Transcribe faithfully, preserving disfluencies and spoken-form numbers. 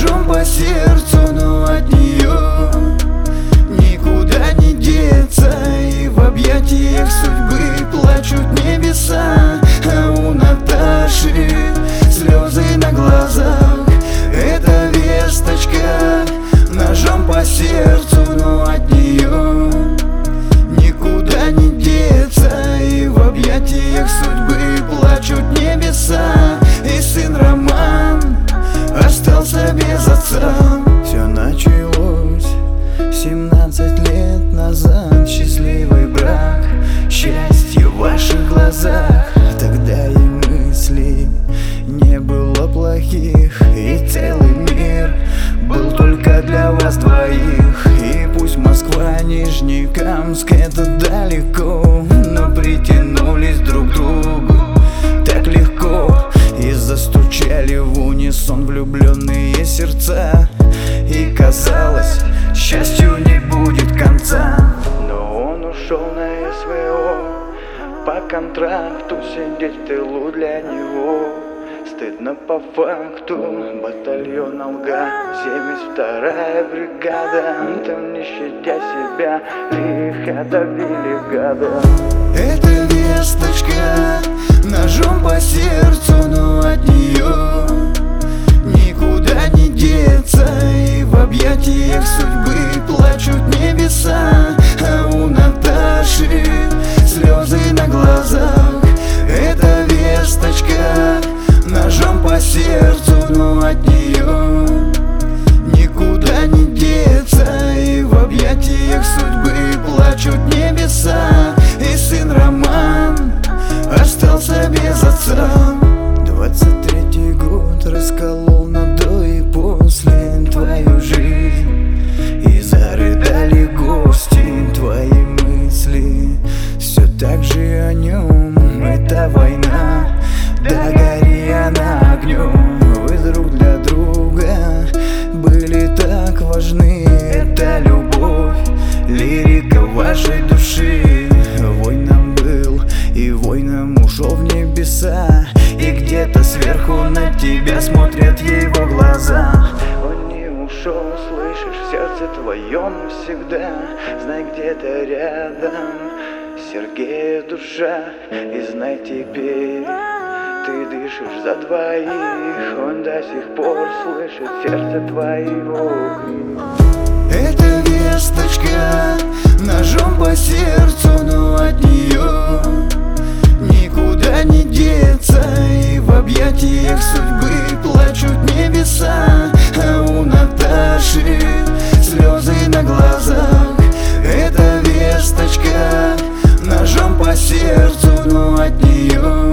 ножом по сердцу, но от нее никуда не деться. И в объятиях судьбы плачут небеса, а у Наташи слезы на глазах. Эта весточка ножом по сердцу, но от нее никуда не деться. И в объятиях судьбы плачут небеса, и сын Роман остался без отца. Все началось семнадцать лет назад. Счастливый брак, счастье в ваших глазах. Тогда и мыслей не было плохих, и целый мир был только для вас двоих. И пусть Москва, Нижнекамск — это далеко, но притянулись друг к другу так легко. И застучали в унисон влюбленные сердца. И казалось, счастью не будет конца. Но он ушел на СВО по контракту, сидеть в тылу для него стыдно по факту. Батальон Алга, семьдесят вторая бригада, там не щадя себя лихо давили гада. Эта весточка ножом по сердцу, но от нее никуда не деться. И в объятиях судьбы плачут небеса, а у Наташи слезы на глазах. Эта весточка ножом по сердцу, но от нее никуда не деться. И в объятиях судьбы плачут небеса, и сын Роман остался без отца. Двадцать третий год расколол на до и после твою жизнь, и зарыдали гости. Твои мысли все так же о нем. Это война, да гори она огнем. Вы друг для друга были так важны. Это любовь, лирика вашей души. Воином был и воином ушел в небеса, и где-то сверху на тебя смотрят его глаза. Он не ушел, слышишь, в сердце твоем навсегда. Знай, где-то рядом Сергея душа, и знай теперь, ты дышишь за двоих. Он до сих пор слышит сердце твоего. Эта весточка ножом по сердцу, но от нее никуда не деться. И в объятиях судьбы плачут небеса, а у Наташи слезы на глазах. Эта весточка ножом по сердцу, но от нее